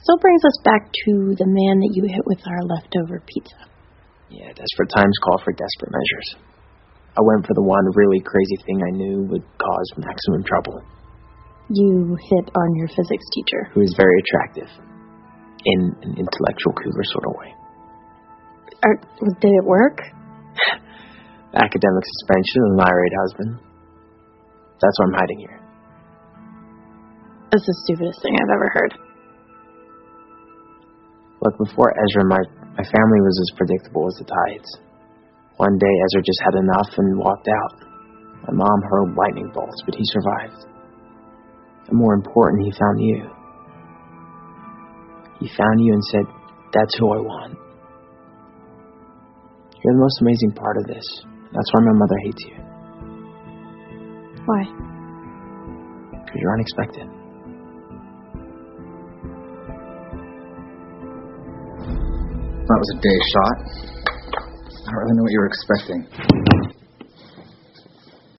still brings us back to the man that you hit with our leftover pizza. Yeah, desperate times call for desperate measures. I went for the one really crazy thing I knew would cause maximum trouble. You hit on your physics teacher. Who is very attractive. In an intellectual cougar sort of way. Did it work? Academic suspension and married husband. That's why I'm hiding here. That's the stupidest thing I've ever heard. Look, before Ezra, my family was as predictable as the tides. One day, Ezra just had enough and walked out. My mom hurled lightning bolts, but he survived. And more important, he found you. He found you and said, "That's who I want." You're the most amazing part of this. That's why my mother hates you. Why? Because you're unexpected. That was a day shot. I don't really know what you were expecting.